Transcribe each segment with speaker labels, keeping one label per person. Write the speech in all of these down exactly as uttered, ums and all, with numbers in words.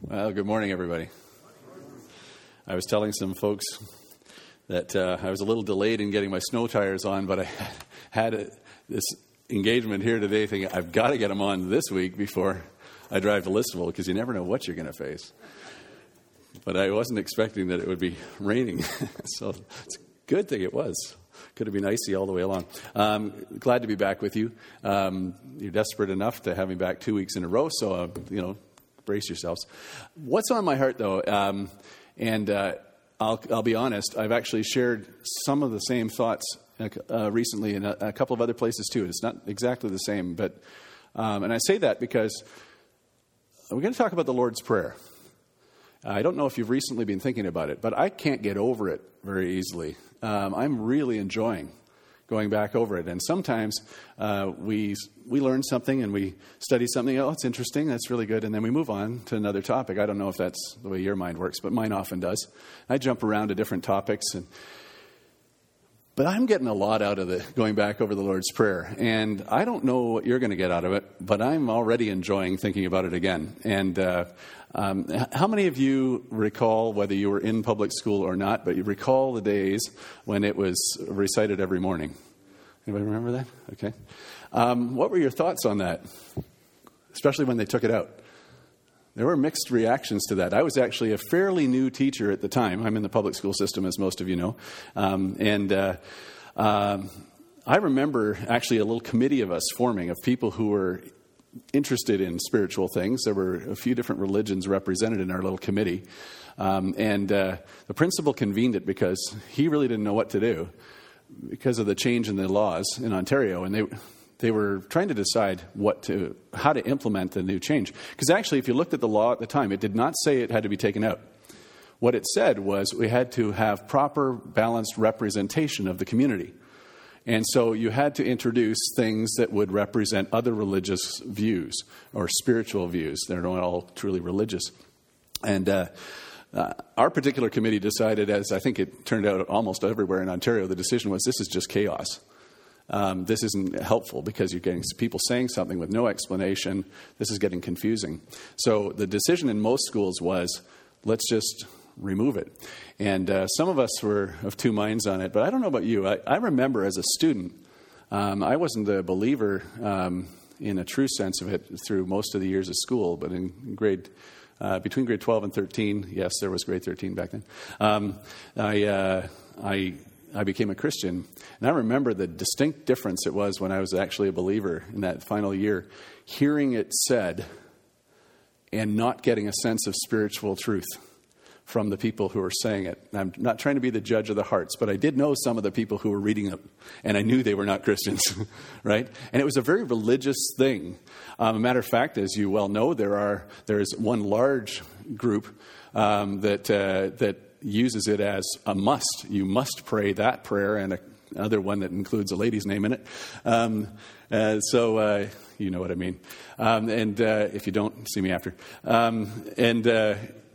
Speaker 1: Well, good morning, everybody. I was telling some folks that uh, I was a little delayed in getting my snow tires on, but I had a, this engagement here today thinking I've got to get them on this week before I drive to Listowel, because you never know what you're going to face. But I wasn't expecting that it would be raining, so it's a good thing it was. Could have been icy all the way along. Um, glad to be back with you. Um, you're desperate enough to have me back two weeks in a row, so, uh, you know, brace yourselves. What's on my heart, though, um, and uh, I'll, I'll be honest, I've actually shared some of the same thoughts uh, recently in a, a couple of other places, too. It's not exactly the same, but, um, and I say that because we're going to talk about the Lord's Prayer. I don't know if you've recently been thinking about it, but I can't get over it very easily. Um, I'm really enjoying going back over it. And sometimes uh, we we learn something and we study something. Oh, it's interesting. That's really good. And then we move on to another topic. I don't know if that's the way your mind works, but mine often does. I jump around to different topics. and But I'm getting a lot out of the going back over the Lord's Prayer. And I don't know what you're going to get out of it, but I'm already enjoying thinking about it again. And uh, um, how many of you recall, whether you were in public school or not, but you recall the days when it was recited every morning? Anybody remember that? Okay. Um, what were your thoughts on that, especially when they took it out? There were mixed reactions to that. I was actually a fairly new teacher at the time. I'm in the public school system, as most of you know. Um, and uh, um, I remember actually a little committee of us forming of people who were interested in spiritual things. There were a few different religions represented in our little committee. Um, and uh, the principal convened it because he really didn't know what to do because of the change in the laws in Ontario. And they... They were trying to decide what to, how to implement the new change. Because actually, if you looked at the law at the time, it did not say it had to be taken out. What it said was we had to have proper, balanced representation of the community. And so you had to introduce things that would represent other religious views or spiritual views. They're not all truly religious. And uh, uh, our particular committee decided, as I think it turned out almost everywhere in Ontario, the decision was this is just chaos. Um, this isn't helpful because you're getting people saying something with no explanation. This is getting confusing. So the decision in most schools was, let's just remove it. And uh, some of us were of two minds on it, but I don't know about you. I, I remember as a student, um, I wasn't a believer um, in a true sense of it through most of the years of school, but in grade uh, between grade twelve and thirteen, yes, there was grade thirteen back then. Um, I uh, I. I became a Christian. And I remember the distinct difference it was when I was actually a believer in that final year, hearing it said and not getting a sense of spiritual truth from the people who were saying it. And I'm not trying to be the judge of the hearts, but I did know some of the people who were reading it, and I knew they were not Christians, right? And it was a very religious thing. Um, a matter of fact, as you well know, there are there is one large group um, that uh, that uses it as a must. You must pray that prayer, and a, another one that includes a lady's name in it. Um, uh, so uh, you know what I mean. Um, and uh, if you don't, see me after. Um, and uh,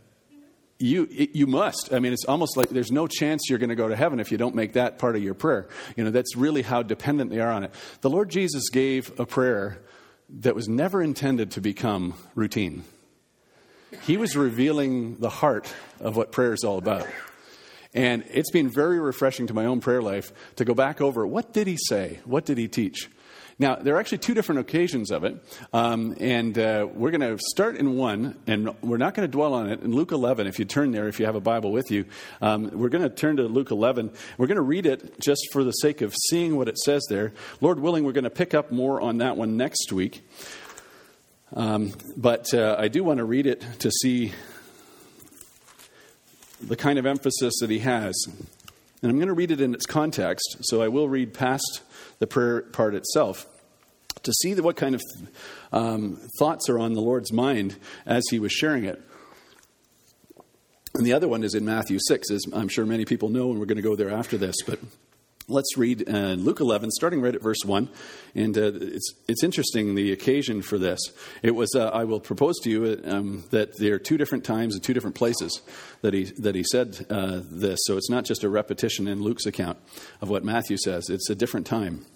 Speaker 1: you it, you must. I mean, it's almost like there's no chance you're going to go to heaven if you don't make that part of your prayer. You know, that's really how dependent they are on it. The Lord Jesus gave a prayer that was never intended to become routine. He was revealing the heart of what prayer is all about. And it's been very refreshing to my own prayer life to go back over, what did he say? What did he teach? Now, there are actually two different occasions of it. Um, and uh, we're going to start in one, and we're not going to dwell on it. In Luke eleven, if you turn there, if you have a Bible with you, um, we're going to turn to Luke eleven. We're going to read it just for the sake of seeing what it says there. Lord willing, we're going to pick up more on that one next week. Um, but uh, I do want to read it to see the kind of emphasis that he has. And I'm going to read it in its context, so I will read past the prayer part itself to see the, what kind of um, thoughts are on the Lord's mind as he was sharing it. And the other one is in Matthew six, as I'm sure many people know, and we're going to go there after this, but let's read uh, Luke eleven, starting right at verse one. And uh, it's it's interesting, the occasion for this. It was, uh, I will propose to you um, that there are two different times and two different places that he that he said uh, this. So it's not just a repetition in Luke's account of what Matthew says. It's a different time.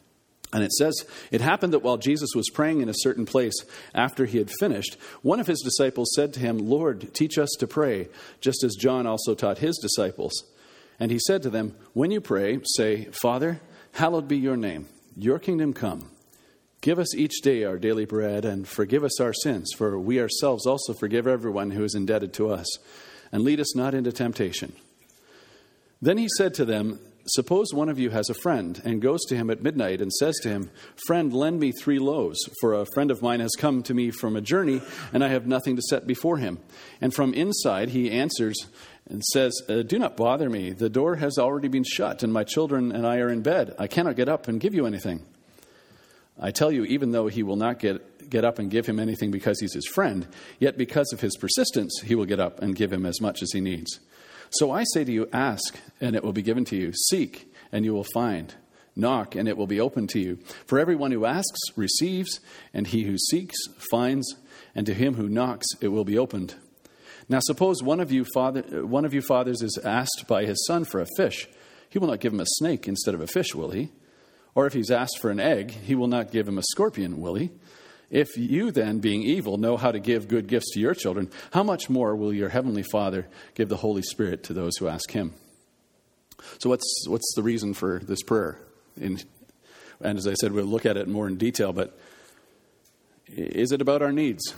Speaker 1: And it says, it happened that while Jesus was praying in a certain place, after he had finished, one of his disciples said to him, Lord, teach us to pray, just as John also taught his disciples. And he said to them, when you pray, say, Father, hallowed be your name, your kingdom come. Give us each day our daily bread, and forgive us our sins, for we ourselves also forgive everyone who is indebted to us. And lead us not into temptation. Then he said to them, suppose one of you has a friend and goes to him at midnight and says to him, friend, lend me three loaves, for a friend of mine has come to me from a journey, and I have nothing to set before him. And from inside he answers and says, uh, do not bother me. The door has already been shut, and my children and I are in bed. I cannot get up and give you anything. I tell you, even though he will not get, get up and give him anything because he's his friend, yet because of his persistence, he will get up and give him as much as he needs. So I say to you, ask, and it will be given to you. Seek, and you will find. Knock, and it will be opened to you. For everyone who asks receives, and he who seeks finds, and to him who knocks it will be opened. Now suppose one of you father, one of you fathers is asked by his son for a fish. He will not give him a snake instead of a fish, will he? Or if he's asked for an egg, he will not give him a scorpion, will he? If you then, being evil, know how to give good gifts to your children, how much more will your heavenly Father give the Holy Spirit to those who ask him? So what's what's the reason for this prayer? In, and as I said, we'll look at it more in detail, but is it about our needs?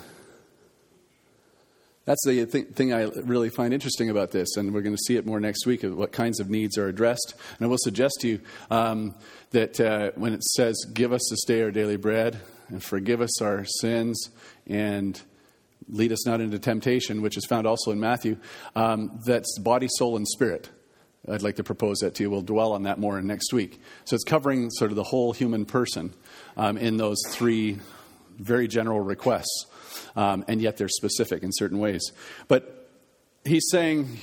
Speaker 1: That's the th- thing I really find interesting about this, and we're going to see it more next week, of what kinds of needs are addressed. And I will suggest to you um, that uh, when it says, give us this day our daily bread, and forgive us our sins, and lead us not into temptation, which is found also in Matthew, um, that's body, soul, and spirit. I'd like to propose that to you. We'll dwell on that more next week. So it's covering sort of the whole human person um, in those three very general requests. Um, and yet they're specific in certain ways. But he's saying,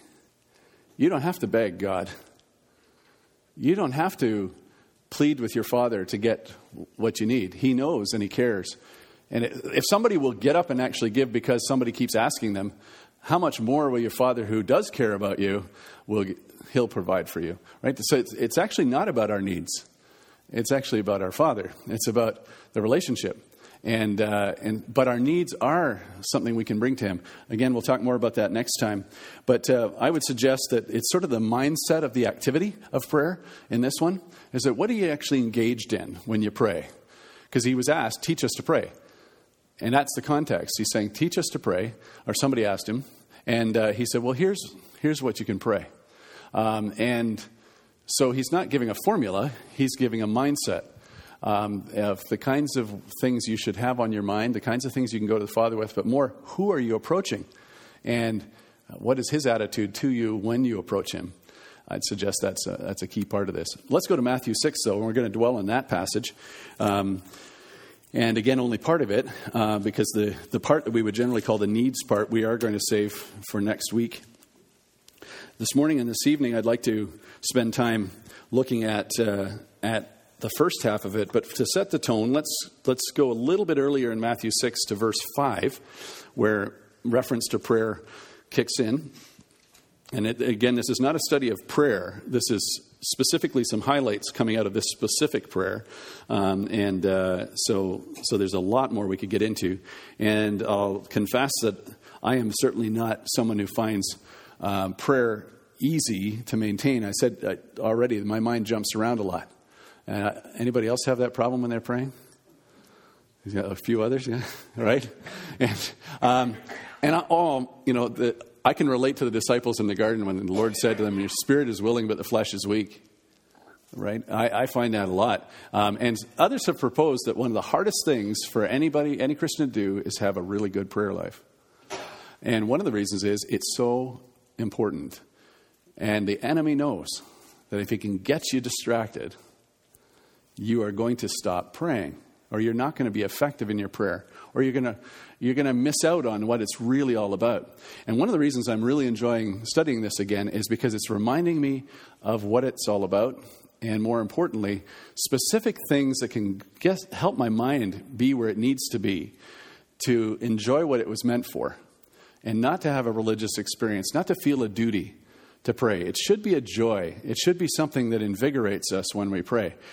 Speaker 1: you don't have to beg God. You don't have to plead with your Father to get what you need. He knows and he cares. And it, if somebody will get up and actually give because somebody keeps asking them, how much more will your Father who does care about you, will he'll provide for you, right? So it's, it's actually not about our needs. It's actually about our Father. It's about the relationship. And uh, and but our needs are something we can bring to him. Again, we'll talk more about that next time. But uh, I would suggest that it's sort of the mindset of the activity of prayer in this one. Is that what are you actually engaged in when you pray? Because he was asked, teach us to pray. And that's the context. He's saying, teach us to pray. Or somebody asked him. And uh, he said, well, here's here's what you can pray. Um, and so he's not giving a formula. He's giving a mindset. Um, of the kinds of things you should have on your mind, the kinds of things you can go to the Father with, but more, who are you approaching? And what is his attitude to you when you approach him? I'd suggest that's a, that's a key part of this. Let's go to Matthew six, though, and we're going to dwell on that passage. Um, and again, only part of it, uh, because the, the part that we would generally call the needs part, we are going to save for next week. This morning and this evening, I'd like to spend time looking at uh, at the first half of it, but to set the tone, let's let's go a little bit earlier in Matthew six to verse five, where reference to prayer kicks in. And it, again, this is not a study of prayer. This is specifically some highlights coming out of this specific prayer. Um, and uh, so so there's a lot more we could get into. And I'll confess that I am certainly not someone who finds um, prayer easy to maintain. I said uh, already, my mind jumps around a lot. Uh, anybody else have that problem when they're praying? A few others, yeah, right? And um, and I, oh, you know, the, I can relate to the disciples in the garden when the Lord said to them, "Your spirit is willing, but the flesh is weak." Right? I, I find that a lot. Um, and others have proposed that one of the hardest things for anybody, any Christian to do, is have a really good prayer life. And one of the reasons is it's so important, and the enemy knows that if he can get you distracted, you are going to stop praying, or you're not going to be effective in your prayer, or you're going to you're going to miss out on what it's really all about. And one of the reasons I'm really enjoying studying this again is because it's reminding me of what it's all about, and more importantly, specific things that can get, help my mind be where it needs to be to enjoy what it was meant for, and not to have a religious experience, not to feel a duty to pray. It should be a joy. It should be something that invigorates us when we pray.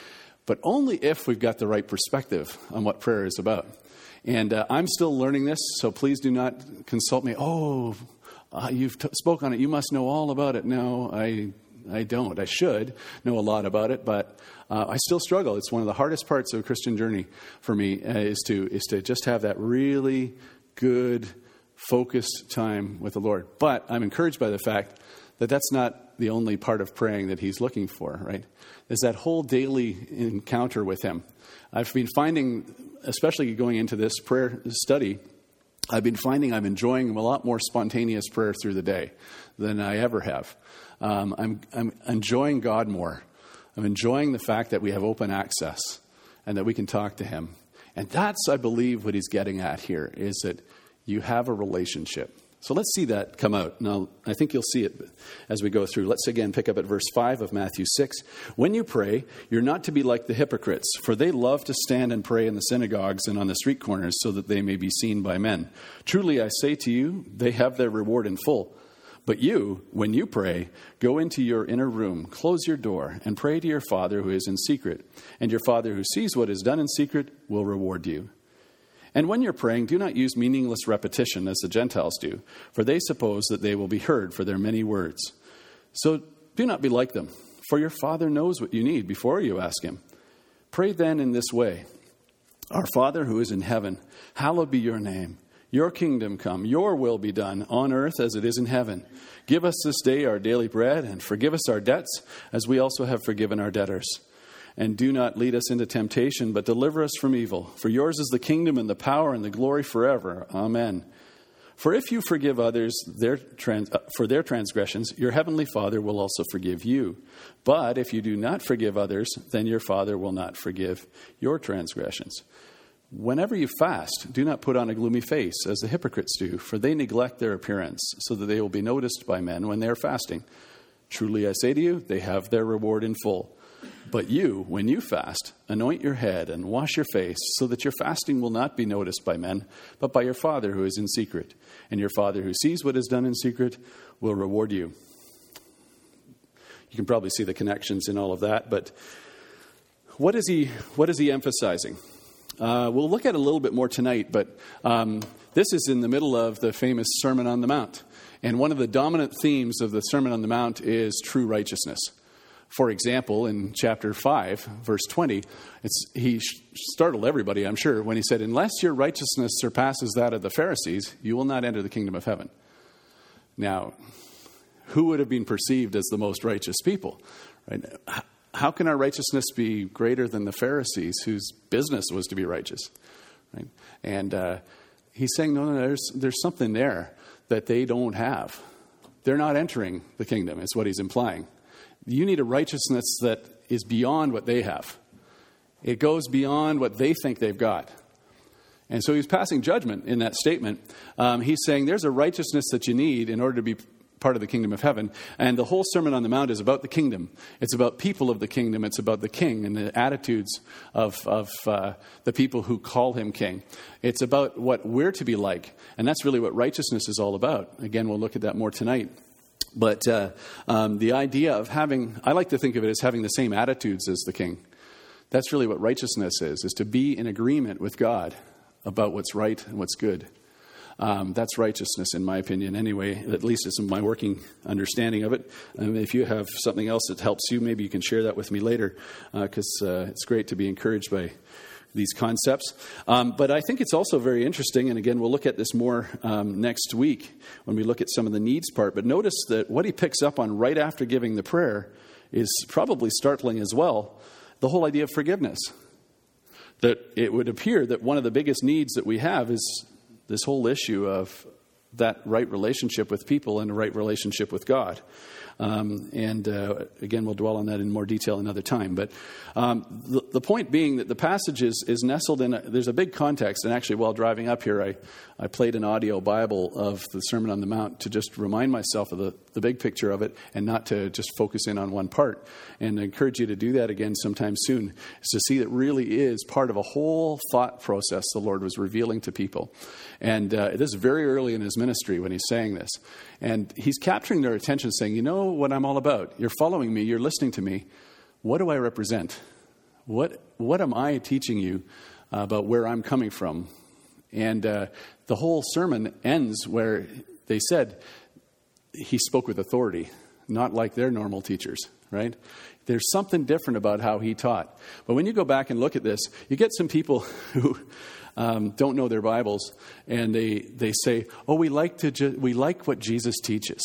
Speaker 1: but only if we've got the right perspective on what prayer is about. And uh, I'm still learning this, so please do not consult me. Oh, uh, you've t- spoke on it. You must know all about it. No, I I don't. I should know a lot about it, but uh, I still struggle. It's one of the hardest parts of a Christian journey for me uh, is to is to just have that really good, focused time with the Lord. But I'm encouraged by the fact that that's not the only part of praying that he's looking for, right? There's that whole daily encounter with him. I've been finding, especially going into this prayer study, I've been finding I'm enjoying a lot more spontaneous prayer through the day than I ever have. Um, I'm, I'm enjoying God more. I'm enjoying the fact that we have open access and that we can talk to him. And that's, I believe, what he's getting at here, is that you have a relationship. So let's see that come out. Now, I think you'll see it as we go through. Let's again pick up at verse five of Matthew six. When you pray, you're not to be like the hypocrites, for they love to stand and pray in the synagogues and on the street corners so that they may be seen by men. Truly, I say to you, they have their reward in full. But you, when you pray, go into your inner room, close your door, and pray to your Father who is in secret. And your Father who sees what is done in secret will reward you. And when you're praying, do not use meaningless repetition as the Gentiles do, for they suppose that they will be heard for their many words. So do not be like them, for your Father knows what you need before you ask him. Pray then in this way: Our Father who is in heaven, hallowed be your name. Your kingdom come, your will be done on earth as it is in heaven. Give us this day our daily bread, and forgive us our debts as we also have forgiven our debtors. And do not lead us into temptation, but deliver us from evil. For yours is the kingdom and the power and the glory forever. Amen. For if you forgive others their trans- for their transgressions, your heavenly Father will also forgive you. But if you do not forgive others, then your Father will not forgive your transgressions. Whenever you fast, do not put on a gloomy face, as the hypocrites do, for they neglect their appearance, so that they will be noticed by men when they are fasting. Truly I say to you, they have their reward in full. But you, when you fast, anoint your head and wash your face, so that your fasting will not be noticed by men, but by your Father who is in secret. And your Father who sees what is done in secret will reward you. You can probably see the connections in all of that, but what is he, what is he emphasizing? Uh, we'll look at it a little bit more tonight, but um, this is in the middle of the famous Sermon on the Mount. And one of the dominant themes of the Sermon on the Mount is true righteousness. For example, in chapter five, verse twenty, it's, he startled everybody, I'm sure, when he said, unless your righteousness surpasses that of the Pharisees, you will not enter the kingdom of heaven. Now, who would have been perceived as the most righteous people? Right? How can our righteousness be greater than the Pharisees, whose business was to be righteous? Right? And uh, he's saying, no, no, there's there's something there that they don't have. They're not entering the kingdom, is what he's implying. You need a righteousness that is beyond what they have. It goes beyond what they think they've got. And so he's passing judgment in that statement. Um, he's saying there's a righteousness that you need in order to be part of the kingdom of heaven. And the whole Sermon on the Mount is about the kingdom. It's about people of the kingdom. It's about the king and the attitudes of, of uh, the people who call him king. It's about what we're to be like. And that's really what righteousness is all about. Again, we'll look at that more tonight. But uh, um, the idea of having, I like to think of it as having the same attitudes as the king. That's really what righteousness is, is to be in agreement with God about what's right and what's good. Um, that's righteousness, in my opinion, anyway. At least it's my working understanding of it. And if you have something else that helps you, maybe you can share that with me later, because uh, uh, it's great to be encouraged by these concepts. Um, but I think it's also very interesting, and again, we'll look at this more um, next week when we look at some of the needs part. But notice that what he picks up on right after giving the prayer is probably startling as well, the whole idea of forgiveness. That it would appear that one of the biggest needs that we have is this whole issue of that right relationship with people and a right relationship with God. Um, and uh, again, we'll dwell on that in more detail another time. But um, the, the point being that the passage is, is nestled in, a, there's a big context. And actually, while driving up here, I, I played an audio Bible of the Sermon on the Mount to just remind myself of the, the big picture of it and not to just focus in on one part. And I encourage you to do that again sometime soon, is to see that really is part of a whole thought process the Lord was revealing to people. And uh, this is very early in his ministry when he's saying this. And he's capturing their attention, saying, you know what I'm all about. You're following me. You're listening to me. What do I represent? What what am I teaching you uh, about where I'm coming from? And uh, the whole sermon ends where they said he spoke with authority, not like their normal teachers, right? There's something different about how he taught. But when you go back and look at this, you get some people who um, don't know their Bibles, and they they say, "Oh, we like to ju- we like what Jesus teaches."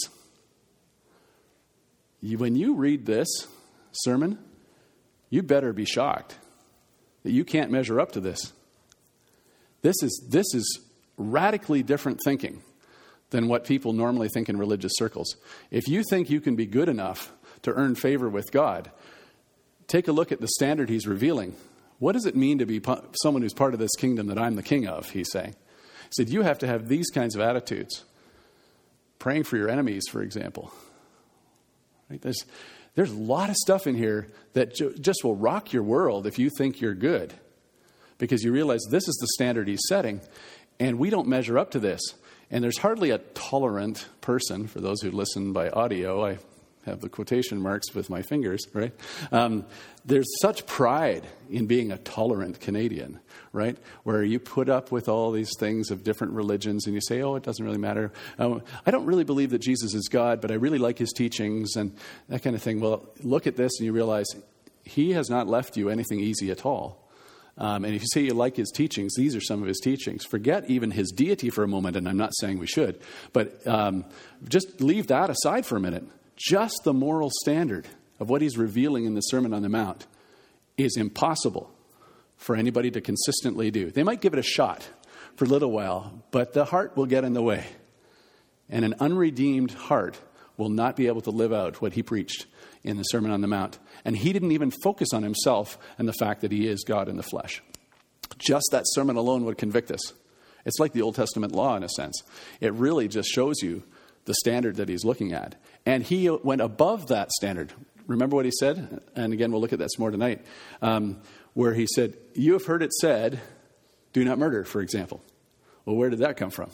Speaker 1: You, when you read this sermon, you better be shocked that you can't measure up to this. This is this is radically different thinking than what people normally think in religious circles. If you think you can be good enough to earn favor with God, take a look at the standard he's revealing. What does it mean to be someone who's part of this kingdom that I'm the king of, he's saying. He said, you have to have these kinds of attitudes. Praying for your enemies, for example. Right? There's, there's a lot of stuff in here that ju- just will rock your world if you think you're good. Because you realize this is the standard he's setting, and we don't measure up to this. And there's hardly a tolerant person, for those who listen by audio, I have the quotation marks with my fingers, right? Um, there's such pride in being a tolerant Canadian, right? Where you put up with all these things of different religions and you say, oh, it doesn't really matter. Um, I don't really believe that Jesus is God, but I really like his teachings and that kind of thing. Well, look at this and you realize he has not left you anything easy at all. Um, and if you say you like his teachings, these are some of his teachings. Forget even his deity for a moment, and I'm not saying we should, but um, just leave that aside for a minute. Just the moral standard of what he's revealing in the Sermon on the Mount is impossible for anybody to consistently do. They might give it a shot for a little while, but the heart will get in the way. And an unredeemed heart will not be able to live out what he preached in the Sermon on the Mount. And he didn't even focus on himself and the fact that he is God in the flesh. Just that sermon alone would convict us. It's like the Old Testament law in a sense. It really just shows you the standard that he's looking at. And he went above that standard. Remember what he said? And again, we'll look at that some more tonight. Um, where he said, you have heard it said, do not murder, for example. Well, where did that come from?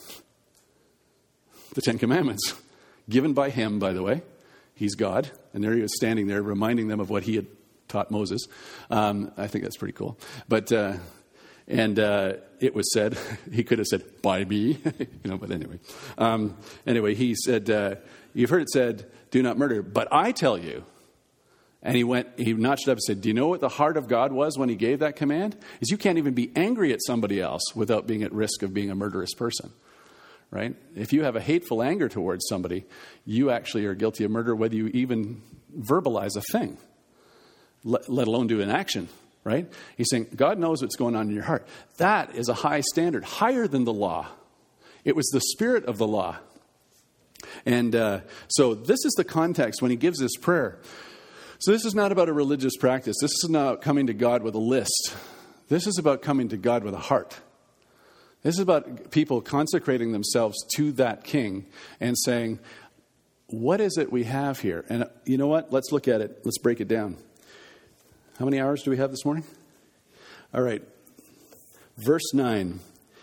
Speaker 1: The Ten Commandments. Given by him, by the way. He's God. And there he was standing there reminding them of what he had taught Moses. Um, I think that's pretty cool. But... Uh, And uh, it was said, he could have said, by me, you know, but anyway. Um, anyway, he said, uh, you've heard it said, do not murder, but I tell you. And he went, he notched up and said, do you know what the heart of God was when he gave that command? Is you can't even be angry at somebody else without being at risk of being a murderous person, right? If you have a hateful anger towards somebody, you actually are guilty of murder whether you even verbalize a thing, let, let alone do an action. Right? He's saying, God knows what's going on in your heart. That is a high standard, higher than the law. It was the spirit of the law. And uh, so this is the context when he gives this prayer. So this is not about a religious practice. This is not coming to God with a list. This is about coming to God with a heart. This is about people consecrating themselves to that king and saying, what is it we have here? And you know what? Let's look at it. Let's break it down. How many hours do we have this morning? All right. Verse nine.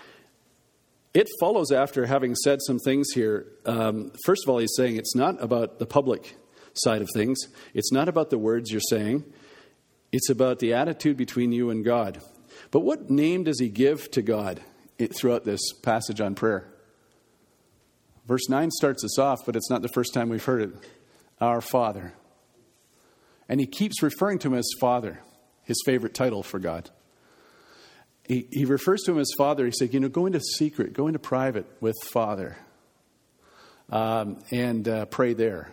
Speaker 1: It follows after having said some things here. Um, first of all, he's saying it's not about the public side of things. It's not about the words you're saying. It's about the attitude between you and God. But what name does he give to God throughout this passage on prayer? Verse nine starts us off, but it's not the first time we've heard it. Our Father. And he keeps referring to him as Father, his favorite title for God. He, he refers to him as Father. He said, you know, go into secret, go into private with Father um, and uh, pray there.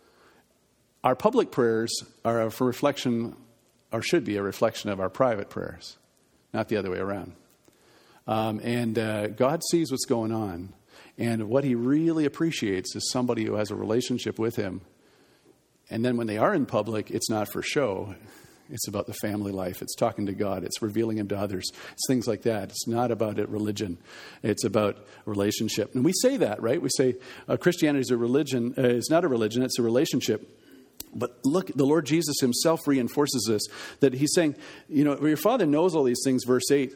Speaker 1: Our public prayers are a reflection, or should be a reflection of our private prayers, not the other way around. Um, and uh, God sees what's going on. And what he really appreciates is somebody who has a relationship with him. And then when they are in public, it's not for show. It's about the family life. It's talking to God. It's revealing him to others. It's things like that. It's not about it, religion. It's about relationship. And we say that, right? We say uh, Christianity is a religion. Uh, it's not a religion. It's a relationship. But look, the Lord Jesus himself reinforces this. That he's saying, you know, your Father knows all these things, verse eight.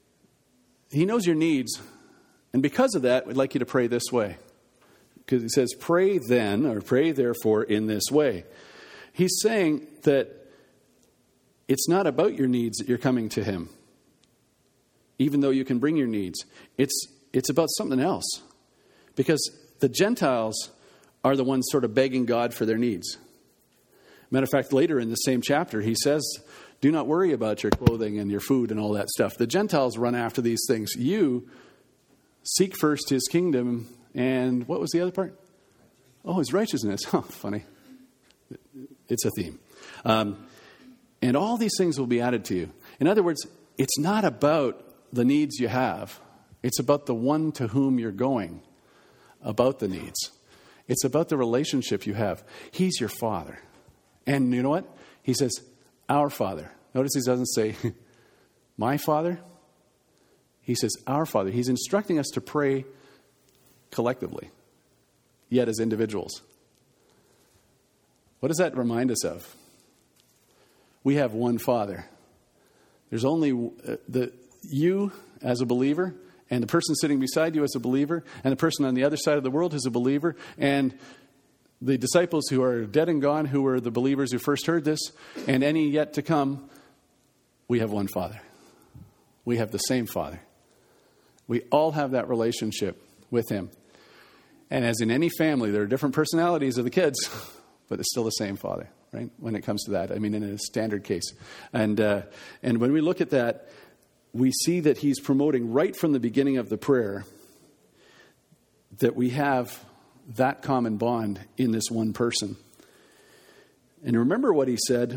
Speaker 1: He knows your needs. And because of that, we'd like you to pray this way. Because he says, pray then, or pray therefore in this way. He's saying that it's not about your needs that you're coming to him, even though you can bring your needs. It's, it's about something else. Because the Gentiles are the ones sort of begging God for their needs. Matter of fact, later in the same chapter, he says, do not worry about your clothing and your food and all that stuff. The Gentiles run after these things. You seek first his kingdom and what was the other part? Oh, his righteousness. Oh, funny. It's a theme. Um, and all these things will be added to you. In other words, it's not about the needs you have. It's about the one to whom you're going about the needs. It's about the relationship you have. He's your Father. And you know what? He says, our Father. Notice he doesn't say, my Father. He says, our Father. He's instructing us to pray collectively, yet as individuals. What does that remind us of? We have one Father. There's only uh, the you as a believer, and the person sitting beside you as a believer, and the person on the other side of the world is a believer, and the disciples who are dead and gone, who were the believers who first heard this, and any yet to come, we have one Father. We have the same Father. We all have that relationship with him. And as in any family, there are different personalities of the kids, but it's still the same Father, right? When it comes to that, I mean, in a standard case. And uh, and when we look at that, we see that he's promoting right from the beginning of the prayer that we have that common bond in this one person. And remember what he said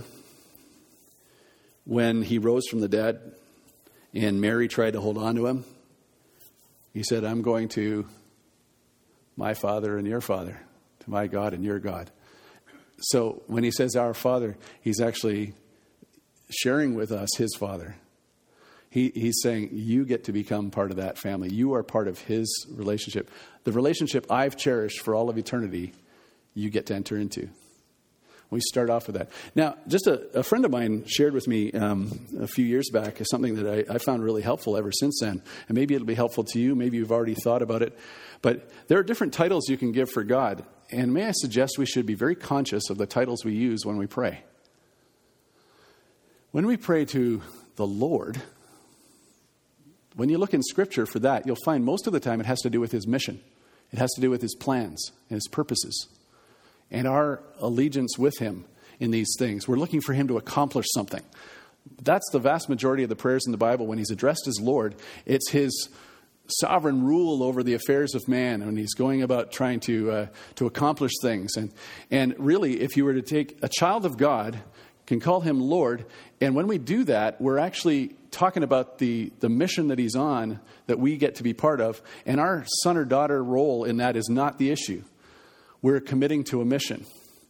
Speaker 1: when he rose from the dead and Mary tried to hold on to him. He said, I'm going to my Father and your Father, to my God and your God. So when he says our Father, he's actually sharing with us his Father. He, he's saying, you get to become part of that family. You are part of his relationship. The relationship I've cherished for all of eternity, you get to enter into. We start off with that. Now, just a, a friend of mine shared with me um, a few years back something that I, I found really helpful ever since then. And maybe it'll be helpful to you. Maybe you've already thought about it. But there are different titles you can give for God. And may I suggest we should be very conscious of the titles we use when we pray. When we pray to the Lord, when you look in Scripture for that, you'll find most of the time it has to do with his mission. It has to do with his plans and his purposes and our allegiance with him in these things. We're looking for him to accomplish something. That's the vast majority of the prayers in the Bible. When he's addressed as Lord, it's his sovereign rule over the affairs of man, and he's going about trying to uh, to accomplish things. And and really, if you were to take a child of God, can call him Lord, and when we do that, we're actually talking about the, the mission that he's on that we get to be part of, and our son or daughter role in that is not the issue. We're committing to a mission.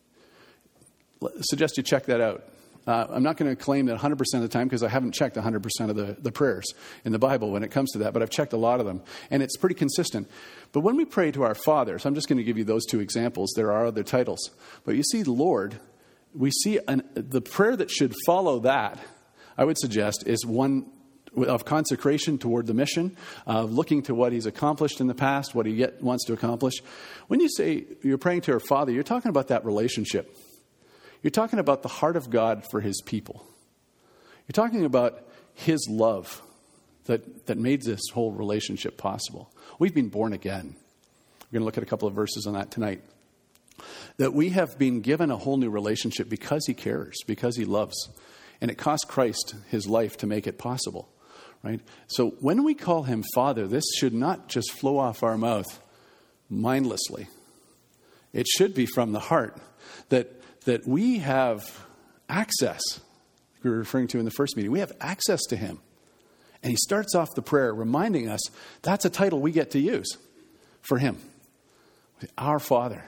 Speaker 1: I suggest you check that out. Uh, I'm not going to claim that one hundred percent of the time because I haven't checked one hundred percent of the, the prayers in the Bible when it comes to that, but I've checked a lot of them, and it's pretty consistent. But when we pray to our Father, so I'm just going to give you those two examples. There are other titles. But you see Lord, we see an, the prayer that should follow that, I would suggest, is one of consecration toward the mission, of looking to what he's accomplished in the past, what he yet wants to accomplish. When you say you're praying to our Father, you're talking about that relationship. You're talking about the heart of God for his people. You're talking about his love that, that made this whole relationship possible. We've been born again. We're going to look at a couple of verses on that tonight. That we have been given a whole new relationship because he cares, because he loves. And it cost Christ his life to make it possible, right? So when we call him Father, this should not just flow off our mouth mindlessly. It should be from the heart that that we have access, like we were referring to in the first meeting. We have access to him. And he starts off the prayer reminding us that's a title we get to use for him. Our Father.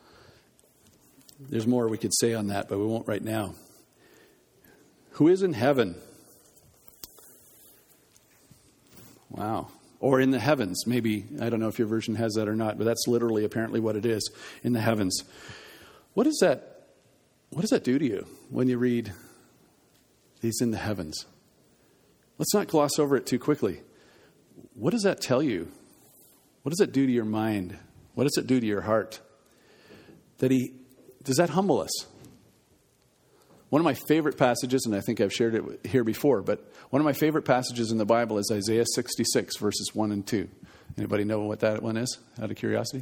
Speaker 1: There's more we could say on that, but we won't right now. Who is in heaven? Wow. Or in the heavens. Maybe, I don't know if your version has that or not, but that's literally apparently what it is, in the heavens. What is that? What does that do to you when you read he's in the heavens? Let's not gloss over it too quickly. What does that tell you? What does it do to your mind? What does it do to your heart? That he, does that humble us? One of my favorite passages, and I think I've shared it here before, but one of my favorite passages in the Bible is Isaiah sixty-six, verses one and two. Anybody know what that one is, out of curiosity?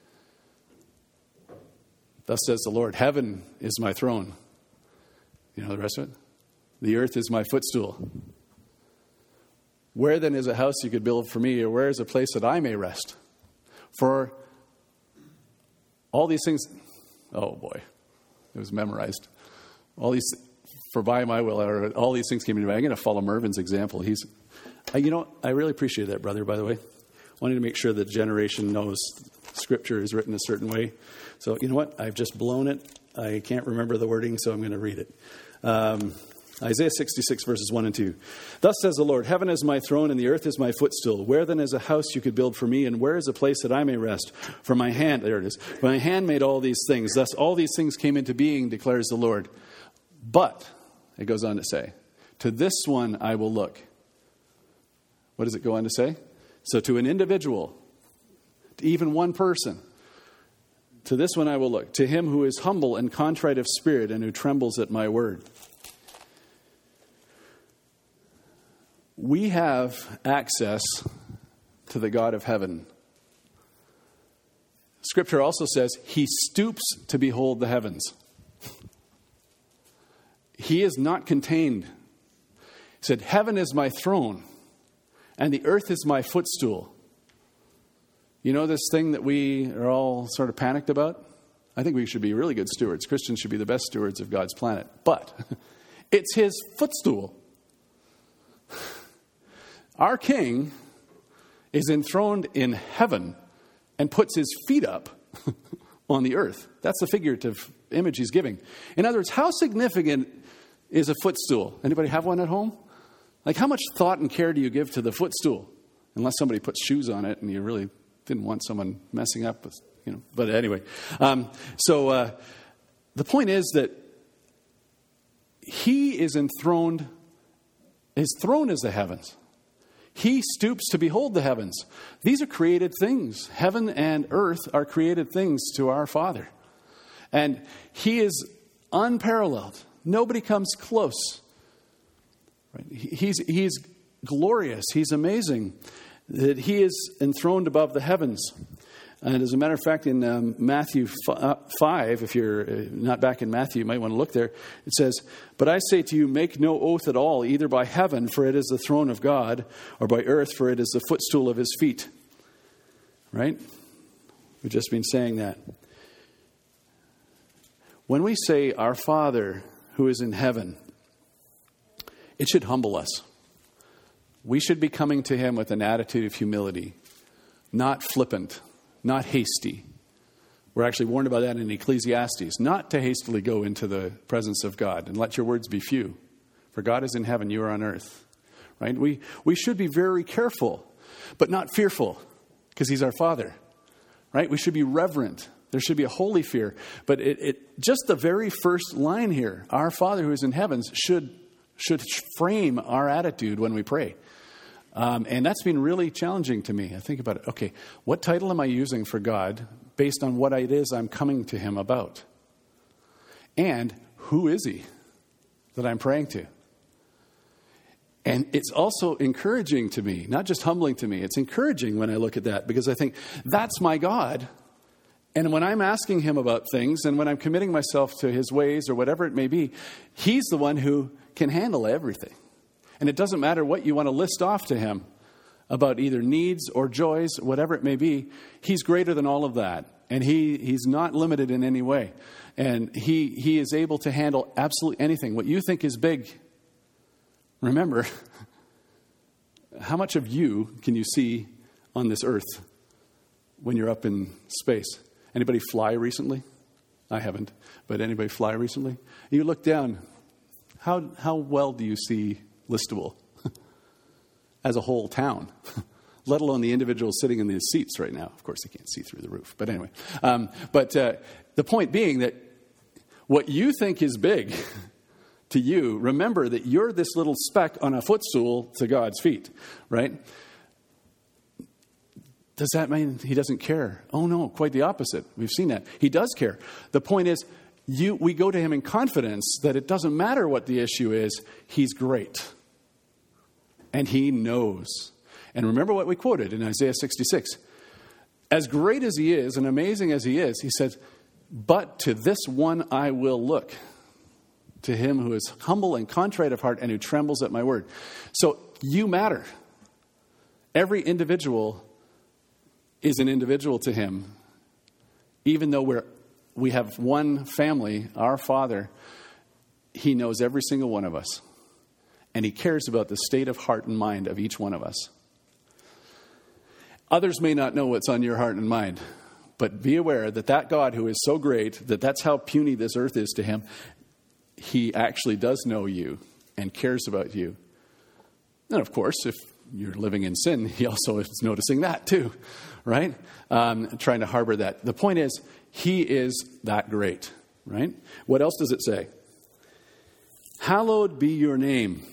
Speaker 1: Thus says the Lord, heaven is my throne. You know the rest of it? The earth is my footstool. Where then is a house you could build for me, or where is a place that I may rest? For all these things, oh boy, it was memorized. All these, for by my will, or all these things came into me. I'm going to follow Mervin's example. He's, uh, you know, I really appreciate that, brother, by the way. Wanting to make sure the generation knows Scripture is written a certain way. So, you know what? I've just blown it. I can't remember the wording, so I'm going to read it. Um, Isaiah sixty-six, verses one and two. Thus says the Lord, heaven is my throne and the earth is my footstool. Where then is a house you could build for me, and where is a place that I may rest? For my hand, there it is, for my hand made all these things. Thus all these things came into being, declares the Lord. But, it goes on to say, to this one I will look. What does it go on to say? So to an individual, to even one person, to this one I will look. To him who is humble and contrite of spirit and who trembles at my word. We have access to the God of heaven. Scripture also says he stoops to behold the heavens. He is not contained. He said, heaven is my throne and the earth is my footstool. You know this thing that we are all sort of panicked about? I think we should be really good stewards. Christians should be the best stewards of God's planet. But it's his footstool. Our King is enthroned in heaven and puts his feet up on the earth. That's the figurative image he's giving. In other words, how significant is a footstool? Anybody have one at home? Like, how much thought and care do you give to the footstool? Unless somebody puts shoes on it and you really didn't want someone messing up with, you know. But anyway, um, so uh, the point is that he is enthroned. His throne is the heavens. He stoops to behold the heavens. These are created things. Heaven and earth are created things to our Father. And he is unparalleled. Nobody comes close. Right? He's, he's glorious. He's amazing. That he is enthroned above the heavens. And as a matter of fact, in um, Matthew five, if you're not back in Matthew, you might want to look there. It says, but I say to you, make no oath at all, either by heaven, for it is the throne of God, or by earth, for it is the footstool of his feet. Right? We've just been saying that. When we say, our Father who is in heaven, it should humble us. We should be coming to him with an attitude of humility, not flippant, not hasty. We're actually warned about that in Ecclesiastes, not to hastily go into the presence of God and let your words be few. For God is in heaven, you are on earth. Right? We we should be very careful, but not fearful, because he's our Father. Right? We should be reverent. There should be a holy fear. But it, it just the very first line here, our Father who is in heavens, should should frame our attitude when we pray. Um, and that's been really challenging to me. I think about it. Okay, what title am I using for God based on what it is I'm coming to him about? And who is he that I'm praying to? And it's also encouraging to me, not just humbling to me. It's encouraging when I look at that, because I think that's my God. And when I'm asking him about things and when I'm committing myself to his ways or whatever it may be, he's the one who can handle everything. And it doesn't matter what you want to list off to him about either needs or joys, whatever it may be. He's greater than all of that. And he, he's not limited in any way. And he, he is able to handle absolutely anything. What you think is big, remember, how much of you can you see on this earth when you're up in space? Anybody fly recently? I haven't. But anybody fly recently? You look down. How how well do you see Listowel as a whole town, let alone the individuals sitting in these seats right now? Of course, they can't see through the roof. But anyway, um, but uh, the point being that what you think is big to you, remember that you're this little speck on a footstool to God's feet, right? Does that mean he doesn't care? Oh, no, quite the opposite. We've seen that. He does care. The point is, you, we go to him in confidence that it doesn't matter what the issue is, he's great. And he knows. And remember what we quoted in Isaiah sixty-six. As great as he is and amazing as he is, he says, but to this one I will look, to him who is humble and contrite of heart and who trembles at my word. So you matter. Every individual is an individual to him. Even though we're, we have one family, our Father, he knows every single one of us. And he cares about the state of heart and mind of each one of us. Others may not know what's on your heart and mind, but be aware that that God who is so great, that that's how puny this earth is to him, he actually does know you and cares about you. And of course, if you're living in sin, he also is noticing that too, right? Um, trying to harbor that. The point is, he is that great, right? What else does it say? Hallowed be your name.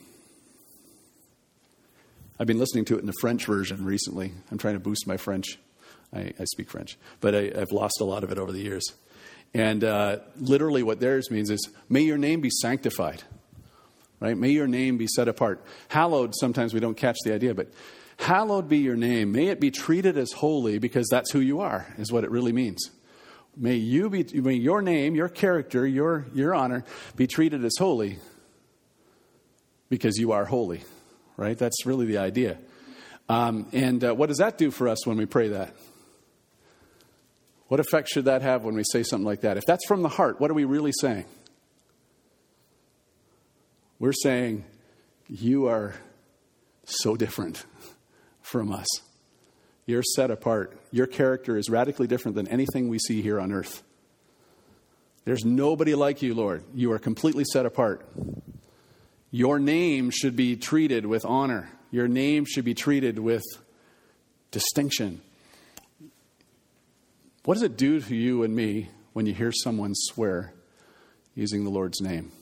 Speaker 1: I've been listening to it in the French version recently. I'm trying to boost my French. I, I speak French, but I, I've lost a lot of it over the years. And uh, literally what theirs means is, may your name be sanctified, right? May your name be set apart. Hallowed, sometimes we don't catch the idea, but hallowed be your name. May it be treated as holy because that's who you are, is what it really means. May you be, may your name, your character, your, your honor be treated as holy because you are holy. Right? That's really the idea. Um, and uh, what does that do for us when we pray that? What effect should that have when we say something like that? If that's from the heart, what are we really saying? We're saying, you are so different from us. You're set apart. Your character is radically different than anything we see here on earth. There's nobody like you, Lord. You are completely set apart. Your name should be treated with honor. Your name should be treated with distinction. What does it do to you and me when you hear someone swear using the Lord's name?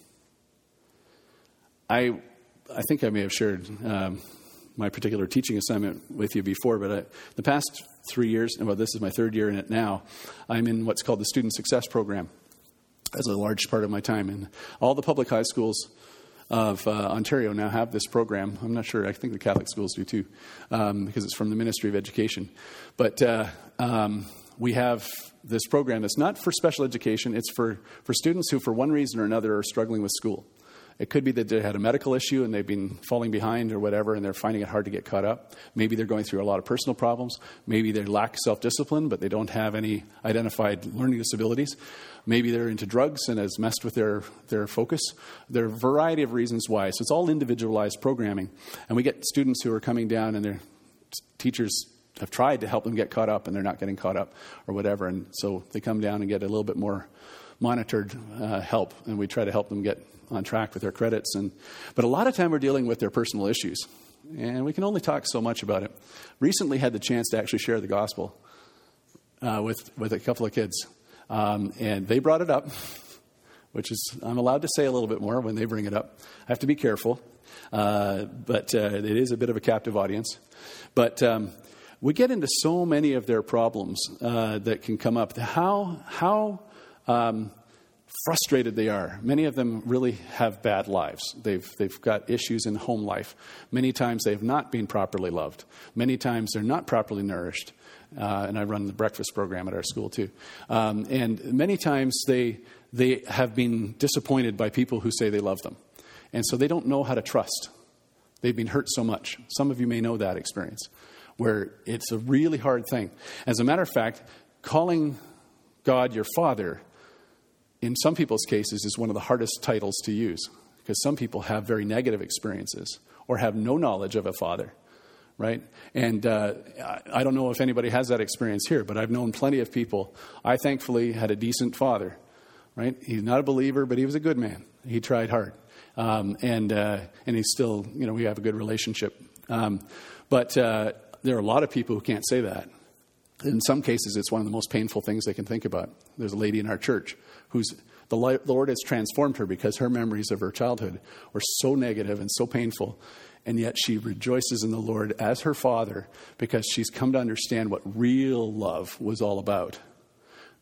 Speaker 1: I I think I may have shared um, my particular teaching assignment with you before, but I, the past three years, well, this is my third year in it now, I'm in what's called the Student Success Program as a large part of my time. And all the public high schools of uh, Ontario now have this program. I'm not sure. I think the Catholic schools do too, um, because it's from the Ministry of Education. But uh, um, we have this program that's not for special education. It's for, for students who, for one reason or another, are struggling with school. It could be that they had a medical issue and they've been falling behind or whatever, and they're finding it hard to get caught up. Maybe they're going through a lot of personal problems. Maybe they lack self-discipline, but they don't have any identified learning disabilities. Maybe they're into drugs and has messed with their, their focus. There are a variety of reasons why. So it's all individualized programming. And we get students who are coming down and their teachers have tried to help them get caught up and they're not getting caught up or whatever. And so they come down and get a little bit more monitored uh, help, and we try to help them get on track with their credits. And but a lot of time we're dealing with their personal issues, and we can only talk so much about it. Recently had the chance to actually share the gospel uh, with, with a couple of kids, um, and they brought it up, which is, I'm allowed to say a little bit more when they bring it up. I have to be careful, uh, but uh, it is a bit of a captive audience. But um, we get into so many of their problems uh, that can come up. How, how um, frustrated they are. Many of them really have bad lives. They've they've got issues in home life. Many times they've not been properly loved. Many times they're not properly nourished. Uh, and I run the breakfast program at our school too. Um, and many times they they have been disappointed by people who say they love them. And so they don't know how to trust. They've been hurt so much. Some of you may know that experience, where it's a really hard thing. As a matter of fact, calling God your Father, in some people's cases, is one of the hardest titles to use, because some people have very negative experiences or have no knowledge of a father, right? And uh, I don't know if anybody has that experience here, but I've known plenty of people. I thankfully had a decent father, right? He's not a believer, but he was a good man. He tried hard. Um, and uh, and he's still, you know, we have a good relationship. Um, but uh, there are a lot of people who can't say that. In some cases, it's one of the most painful things they can think about. There's a lady in our church who's the Lord has transformed her because her memories of her childhood were so negative and so painful, and yet she rejoices in the Lord as her father because she's come to understand what real love was all about.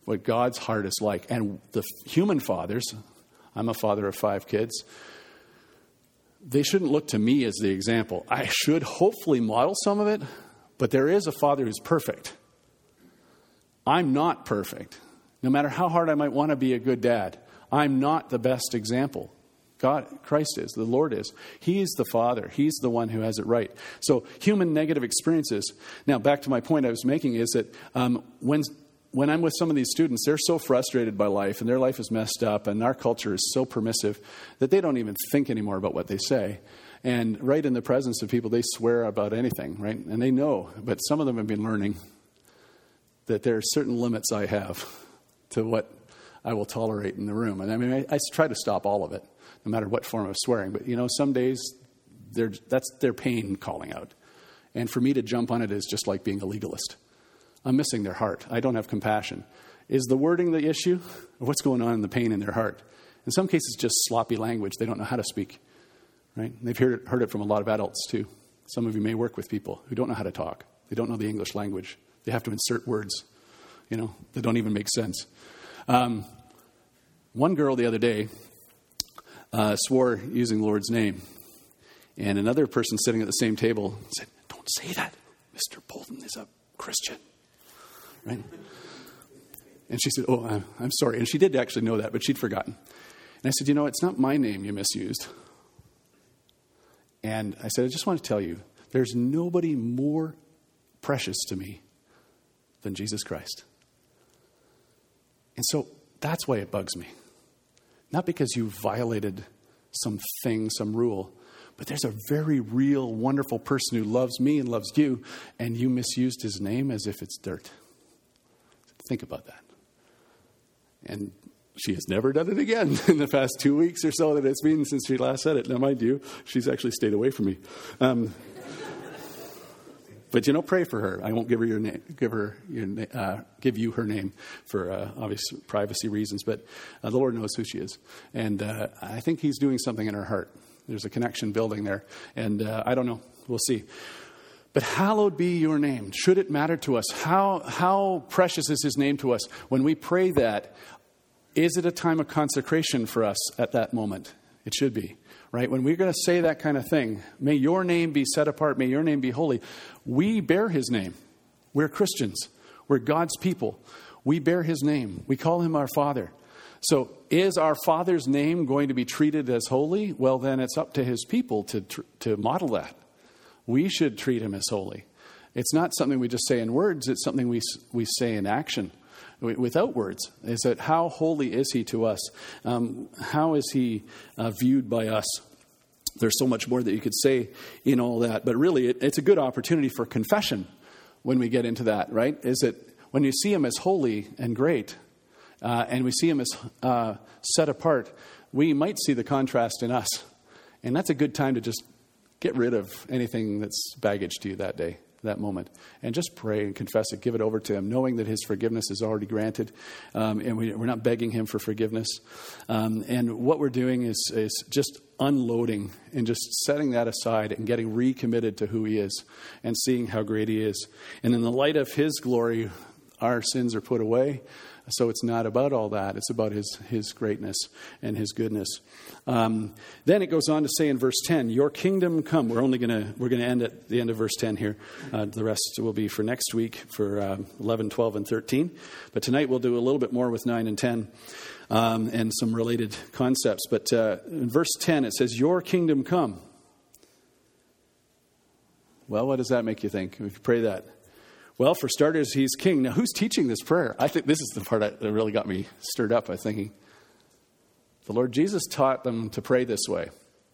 Speaker 1: what God's heart is like. And the human fathers, I'm a father of five kids, they shouldn't look to me as the example. I should hopefully model some of it, but there is a father who's perfect. I'm not perfect. No matter how hard I might want to be a good dad, I'm not the best example. God, Christ is, the Lord is. He's the Father. He's the one who has it right. So human negative experiences. Now, back to my point I was making is that um, when when I'm with some of these students, they're so frustrated by life and their life is messed up and our culture is so permissive that they don't even think anymore about what they say. And right in the presence of people, they swear about anything, right? And they know, but some of them have been learning that there are certain limits I have to what I will tolerate in the room. And I mean, I, I try to stop all of it, no matter what form of swearing. But, you know, some days they're, that's their pain calling out. And for me to jump on it is just like being a legalist. I'm missing their heart. I don't have compassion. Is the wording the issue? Or what's going on in the pain in their heart? In some cases, just sloppy language. They don't know how to speak. Right? And they've heard it, heard it from a lot of adults, too. Some of you may work with people who don't know how to talk. They don't know the English language. They have to insert words, you know, that don't even make sense. Um, one girl the other day uh, swore using the Lord's name. And another person sitting at the same table said, "Don't say that. Mister Bolton is a Christian." Right? And she said, "Oh, I'm, I'm sorry." And she did actually know that, but she'd forgotten. And I said, "You know, it's not my name you misused." And I said, "I just want to tell you, there's nobody more precious to me than Jesus Christ." And so that's why it bugs me. Not because you violated some thing, some rule, but there's a very real, wonderful person who loves me and loves you, and you misused his name as if it's dirt. Think about that. And she has never done it again in the past two weeks or so that it's been since she last said it. Now, mind you, she's actually stayed away from me. Um, but, you know, pray for her. I won't give her your name, give her your, uh, give you her name for uh, obvious privacy reasons. But uh, the Lord knows who she is. And uh, I think he's doing something in her heart. There's a connection building there. And uh, I don't know. We'll see. But hallowed be your name. Should it matter to us? How how precious is his name to us? When we pray that, is it a time of consecration for us at that moment? It should be, right? When we're going to say that kind of thing, may your name be set apart, may your name be holy. We bear his name. We're Christians. We're God's people. We bear his name. We call him our Father. So is our Father's name going to be treated as holy? Well, then it's up to his people to to model that. We should treat him as holy. It's not something we just say in words. It's something we we say in action without words. Is that how holy is he to us? Um, how is he uh, viewed by us? There's so much more that you could say in all that. But really, it, it's a good opportunity for confession when we get into that, right? Is that when you see him as holy and great, uh, and we see him as uh, set apart, we might see the contrast in us. And that's a good time to just get rid of anything that's baggage to you that day, that moment. And just pray and confess it. Give it over to him, knowing that his forgiveness is already granted. Um, and we, we're not begging him for forgiveness. Um, and what we're doing is, is just unloading and just setting that aside and getting recommitted to who he is and seeing how great he is. And in the light of his glory, our sins are put away. So it's not about all that. It's about his his greatness and his goodness. Um, then it goes on to say in verse ten, "Your kingdom come." We're only gonna we're gonna end at the end of verse ten here. Uh, the rest will be for next week for uh, eleven, twelve, and thirteen. But tonight we'll do a little bit more with nine and ten um, and some related concepts. But uh, in verse ten it says, "Your kingdom come." Well, what does that make you think if you pray that? Well, for starters, he's king. Now, who's teaching this prayer? I think this is the part that really got me stirred up, I was thinking. The Lord Jesus taught them to pray this way.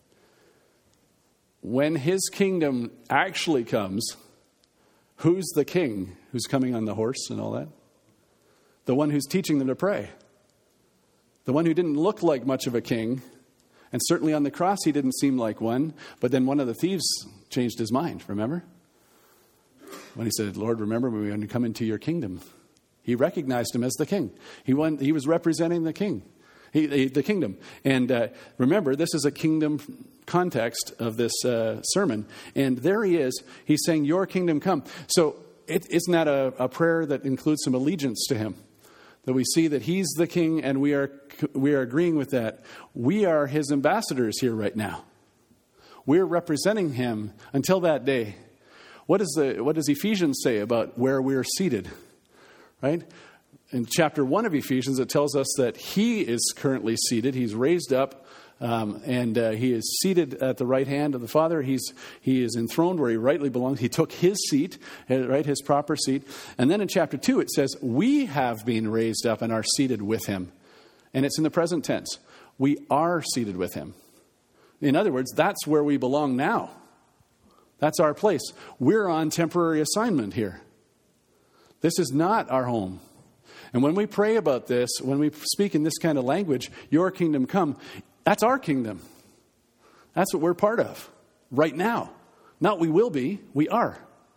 Speaker 1: When his kingdom actually comes, who's the king who's coming on the horse and all that? The one who's teaching them to pray. The one who didn't look like much of a king. And certainly on the cross, he didn't seem like one. But then one of the thieves changed his mind, remember? When he said, "Lord, remember me when you come into your kingdom." He recognized him as the king. He went, he was representing the king, he, he, the kingdom. And uh, remember, this is a kingdom context of this uh, sermon. And there he is. He's saying, "Your kingdom come." So it, isn't that a, a prayer that includes some allegiance to him? that we see that he's the king, and we are we are agreeing with that. We are his ambassadors here right now. We're representing him until that day. What does the what does Ephesians say about where we're seated? Right? In chapter one of Ephesians, it tells us that he is currently seated. He's raised up, um, and uh, he is seated at the right hand of the Father. He's he is enthroned where he rightly belongs. He took his seat, right, his proper seat. And then in chapter two, it says, we have been raised up and are seated with him. And it's in the present tense. We are seated with him. In other words, that's where we belong now. That's our place. We're on temporary assignment here. This is not our home. And when we pray about this, when we speak in this kind of language, your kingdom come, that's our kingdom. That's what we're part of right now. Not we will be, we are.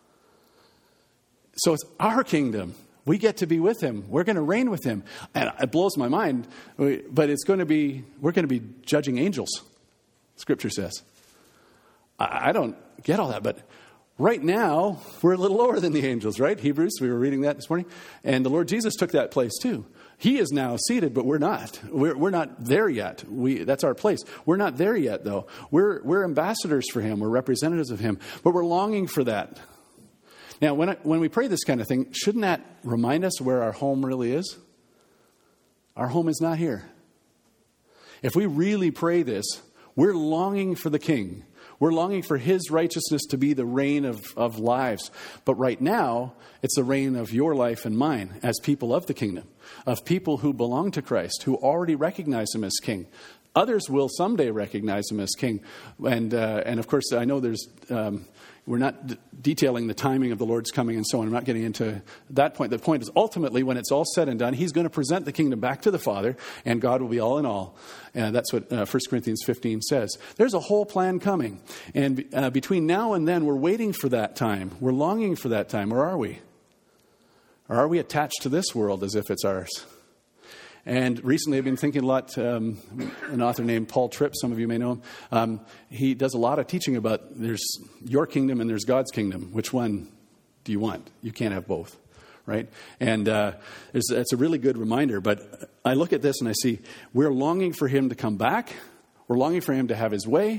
Speaker 1: So it's our kingdom. We get to be with him. We're going to reign with him. And it blows my mind, but it's going to be, we're going to be judging angels, Scripture says. I don't get all that, but right now, we're a little lower than the angels, right? Hebrews, we were reading that this morning. And the Lord Jesus took that place too. He is now seated, but we're not. We're, we're not there yet. We, that's our place. We're not there yet, though. We're, we're ambassadors for him. We're representatives of him. But we're longing for that. Now, when, I, when we pray this kind of thing, shouldn't that remind us where our home really is? Our home is not here. If we really pray this, we're longing for the King. We're longing for his righteousness to be the reign of, of lives. But right now, it's the reign of your life and mine as people of the kingdom, of people who belong to Christ, who already recognize him as king. Others will someday recognize him as king. And, uh, and of course, I know there's... Um, We're not d- detailing the timing of the Lord's coming and so on. I'm not getting into that point. The point is ultimately when it's all said and done, he's going to present the kingdom back to the Father and God will be all in all. And that's what uh, First Corinthians fifteen says. There's a whole plan coming. And uh, between now and then, we're waiting for that time. We're longing for that time. Or are we? Or are we attached to this world as if it's ours? And recently I've been thinking a lot, um, an author named Paul Tripp, some of you may know him. Um, he does a lot of teaching about there's your kingdom and there's God's kingdom. Which one do you want? You can't have both, right? And uh, it's, it's a really good reminder. But I look at this and I see we're longing for him to come back. We're longing for him to have his way.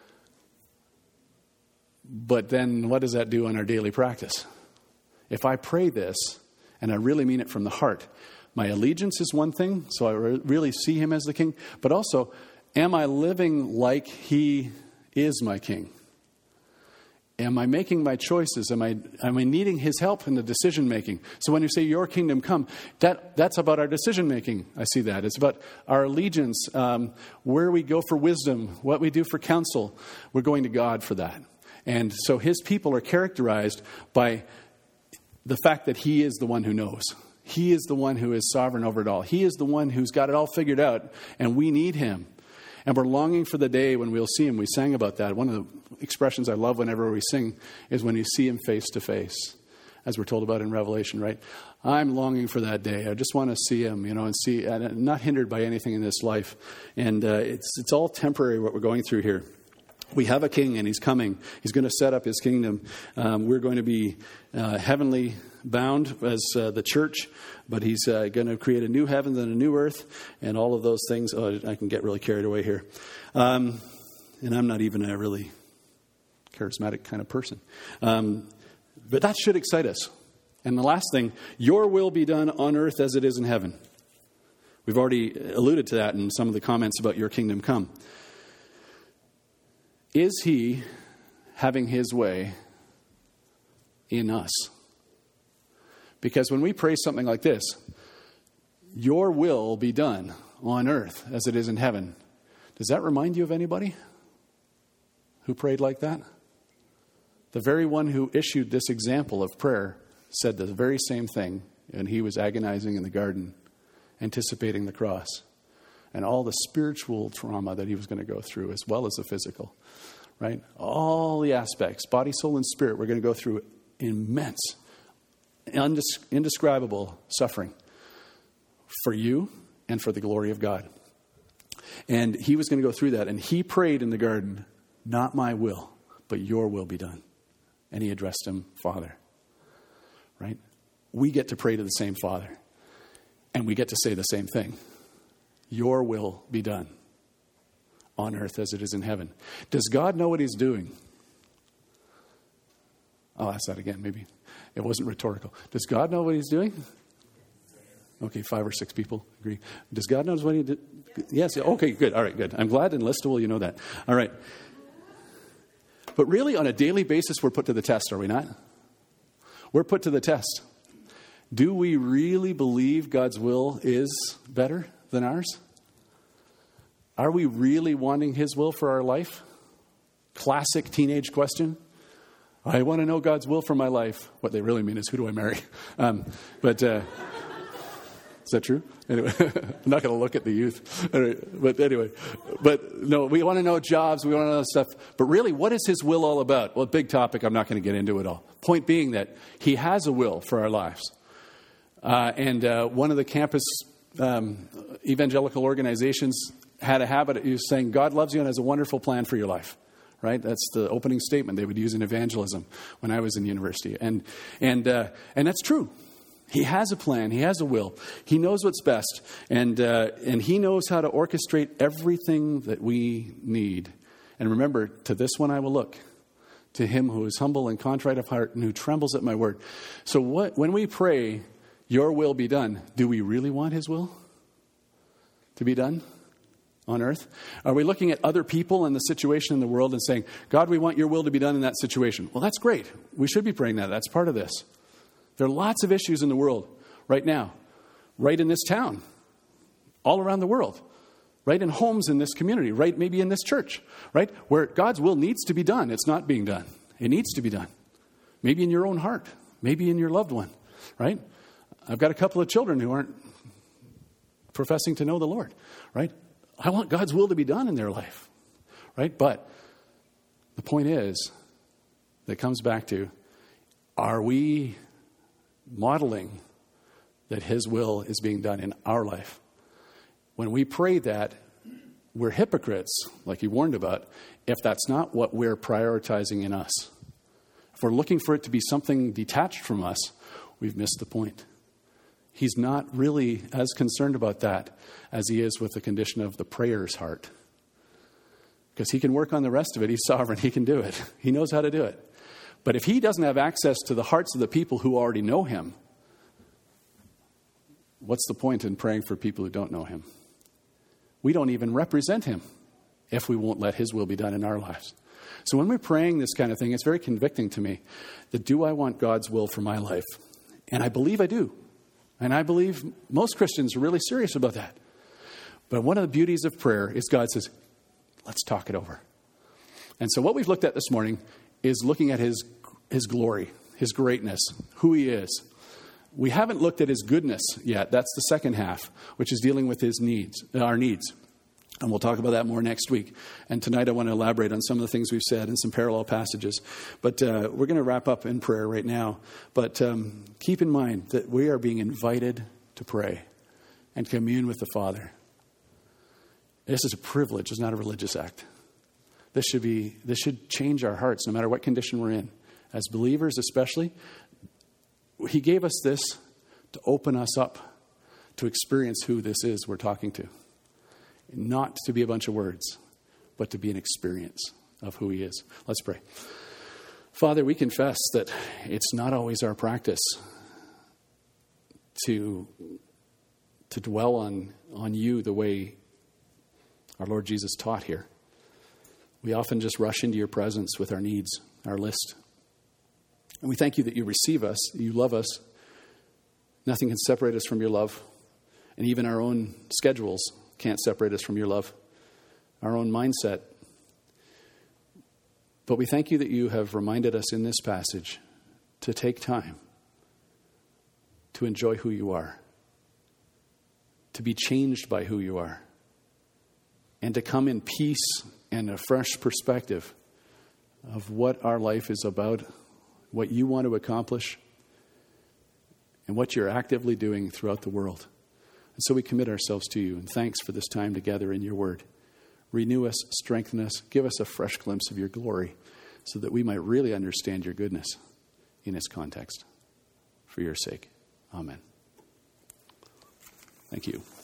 Speaker 1: But then what does that do in our daily practice? If I pray this, and I really mean it from the heart, my allegiance is one thing, so I re- really see him as the king. But also, am I living like he is my king? Am I making my choices? Am I am I needing his help in the decision making? So when you say your kingdom come, that that's about our decision making. I see that. It's about our allegiance, um, where we go for wisdom, what we do for counsel. We're going to God for that. And so his people are characterized by the fact that he is the one who knows. He is the one who is sovereign over it all. He is the one who's got it all figured out, and we need him. And we're longing for the day when we'll see him. We sang about that. One of the expressions I love whenever we sing is when you see him face to face, as we're told about in Revelation, right? I'm longing for that day. I just want to see him, you know, and see, and not hindered by anything in this life. And uh, it's it's all temporary what we're going through here. We have a king, and he's coming. He's going to set up his kingdom. Um, we're going to be uh, heavenly bound as uh, the church, but he's uh, going to create a new heaven and a new earth, and all of those things. Oh, I can get really carried away here. Um, and I'm not even a really charismatic kind of person. Um, but that should excite us. And the last thing, your will be done on earth as it is in heaven. We've already alluded to that in some of the comments about your kingdom come. Is he having his way in us? Because when we pray something like this, your will be done on earth as it is in heaven. Does that remind you of anybody who prayed like that? The very one who issued this example of prayer said the very same thing, and he was agonizing in the garden, anticipating the cross. And all the spiritual trauma that he was going to go through, as well as the physical, right? All the aspects, body, soul, and spirit, we're going to go through immense, indescribable suffering for you and for the glory of God. And he was going to go through that. And he prayed in the garden, not my will, but your will be done. And he addressed him, Father. Right? We get to pray to the same Father. And we get to say the same thing. Your will be done on earth as it is in heaven. Does God know what he's doing? I'll ask that again, maybe. It wasn't rhetorical. Does God know what he's doing? Okay, five or six people agree. Does God know what he did? Yes. Okay, good. All right, good. I'm glad and listable you know that. All right. But really, on a daily basis, we're put to the test, are we not? We're put to the test. Do we really believe God's will is better than ours? Are we really wanting his will for our life? Classic teenage question. I want to know God's will for my life. What they really mean is, who do I marry? Um, but uh, is that true? Anyway, I'm not going to look at the youth. Anyway, but anyway, but no, we want to know jobs. We want to know stuff. But really, what is his will all about? Well, big topic. I'm not going to get into it all. Point being that he has a will for our lives. Uh, and uh, one of the campus um, evangelical organizations had a habit of saying, God loves you and has a wonderful plan for your life. Right? That's the opening statement they would use in evangelism when I was in university. And and uh, and that's true. He has a plan. He has a will. He knows what's best. And uh, and he knows how to orchestrate everything that we need. And remember, to this one I will look. To him who is humble and contrite of heart and who trembles at my word. So what, when we pray, your will be done, do we really want his will to be done on earth? Are we looking at other people and the situation in the world and saying, God, we want your will to be done in that situation? Well, that's great. We should be praying that. That's part of this. There are lots of issues in the world right now, right in this town, all around the world, right in homes in this community, right maybe in this church, right? Where God's will needs to be done. It's not being done. It needs to be done. Maybe in your own heart, maybe in your loved one, right? I've got a couple of children who aren't professing to know the Lord, right? I want God's will to be done in their life, right? But the point is, that comes back to, are we modeling that his will is being done in our life? When we pray that, we're hypocrites, like he warned about, if that's not what we're prioritizing in us. If we're looking for it to be something detached from us, we've missed the point. He's not really as concerned about that as he is with the condition of the prayer's heart. Because he can work on the rest of it. He's sovereign. He can do it. He knows how to do it. But if he doesn't have access to the hearts of the people who already know him, what's the point in praying for people who don't know him? We don't even represent him if we won't let his will be done in our lives. So when we're praying this kind of thing, it's very convicting to me that, do I want God's will for my life? And I believe I do. And I believe most Christians are really serious about that. But one of the beauties of prayer is God says, let's talk it over. And so what we've looked at this morning is looking at his his glory, his greatness, who he is. We haven't looked at his goodness yet. That's the second half, which is dealing with his needs, our needs. And we'll talk about that more next week. And tonight I want to elaborate on some of the things we've said and some parallel passages. But uh, we're going to wrap up in prayer right now. But um, keep in mind that we are being invited to pray and commune with the Father. This is a privilege. It's not a religious act. This should be. This should change our hearts no matter what condition we're in. As believers especially, he gave us this to open us up to experience who this is we're talking to. Not to be a bunch of words, but to be an experience of who he is. Let's pray. Father, we confess that it's not always our practice to, to dwell on, on you the way our Lord Jesus taught here. We often just rush into your presence with our needs, our list. And we thank you that you receive us, you love us. Nothing can separate us from your love. And even our own schedules can't separate us from your love, our own mindset. But we thank you that you have reminded us in this passage to take time to enjoy who you are, to be changed by who you are, and to come in peace and a fresh perspective of what our life is about, what you want to accomplish, and what you're actively doing throughout the world. And so we commit ourselves to you, and thanks for this time together in your word. Renew us, strengthen us, give us a fresh glimpse of your glory so that we might really understand your goodness in its context. For your sake. Amen. Thank you.